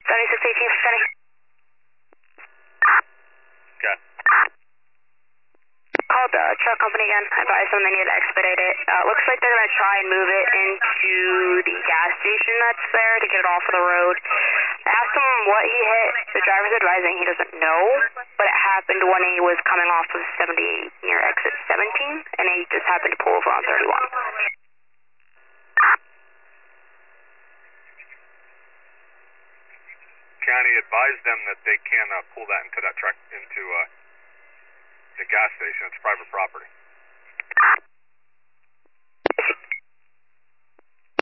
7618 for Kenny. Okay. Called the truck company again. Advised them they need to expedite it. Looks like they're going to try and move it into the gas station that's there to get it off of the road. I asked him what he hit. The driver's advising he doesn't know, but it happened when he was coming off of 78 near exit 17, and he just happened to pull over on 31. County advised them that they can't pull that into that truck into the gas station. It's private property.